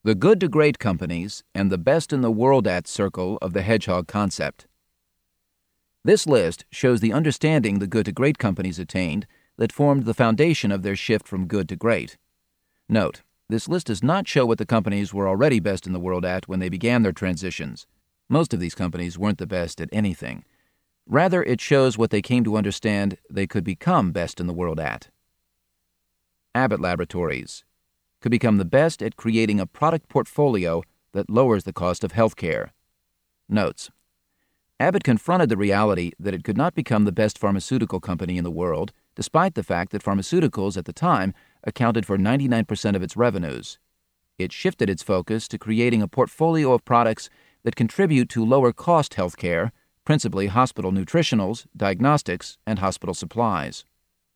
The good to great companies and the best in the world at circle of the hedgehog concept. This list shows the understanding the good to great companies attained that formed the foundation of their shift from good to great. Note, this list does not show what the companies were already best in the world at when they began their transitions. Most of these companies weren't the best at anything. Rather, it shows what they came to understand they could become best in the world at. Abbott Laboratories could become the best at creating a product portfolio that lowers the cost of healthcare. Notes: Abbott confronted the reality that it could not become the best pharmaceutical company in the world, despite the fact that pharmaceuticals at the time accounted for 99% of its revenues. It shifted its focus to creating a portfolio of products that contribute to lower-cost healthcare, principally hospital nutritionals, diagnostics, and hospital supplies.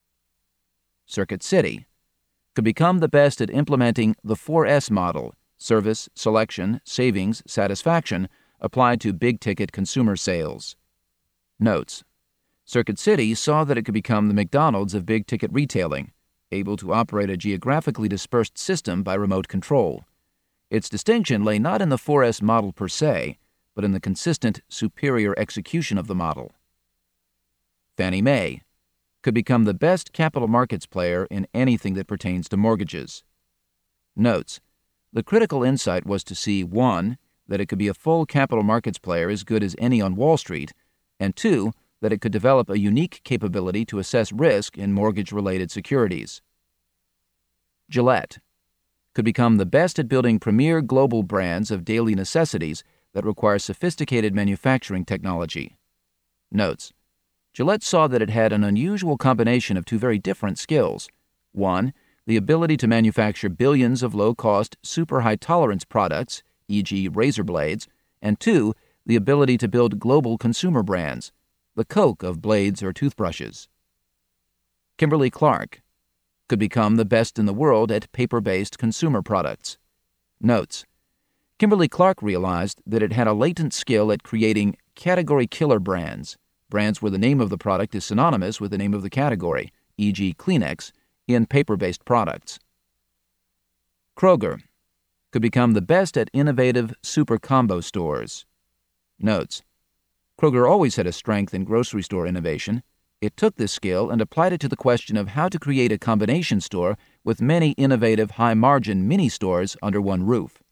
Circuit City could become the best at implementing the 4S model: service, selection, savings, satisfaction, applied to big-ticket consumer sales. Notes: Circuit City saw that it could become the McDonald's of big-ticket retailing, able to operate a geographically dispersed system by remote control. Its distinction lay not in the 4S model per se, but in the consistent, superior execution of the model. Fannie Mae could become the best capital markets player in anything that pertains to mortgages. Notes: The critical insight was to see 1. That it could be a full capital markets player as good as any on Wall Street, and 2. That it could develop a unique capability to assess risk in mortgage-related securities. Gillette could become the best at building premier global brands of daily necessities that require sophisticated manufacturing technology. Notes: Gillette saw that it had an unusual combination of two very different skills. 1. The ability to manufacture billions of low-cost, super-high-tolerance products, e.g. razor blades, and 2. The ability to build global consumer brands, the Coke of blades or toothbrushes. Kimberly-Clark could become the best in the world at paper-based consumer products. Notes: Kimberly-Clark realized that it had a latent skill at creating category-killer brands where the name of the product is synonymous with the name of the category, e.g. Kleenex, in paper-based products. Kroger could become the best at innovative super combo stores. Notes: Kroger always had a strength in grocery store innovation. It took this skill and applied it to the question of how to create a combination store with many innovative high-margin mini-stores under one roof.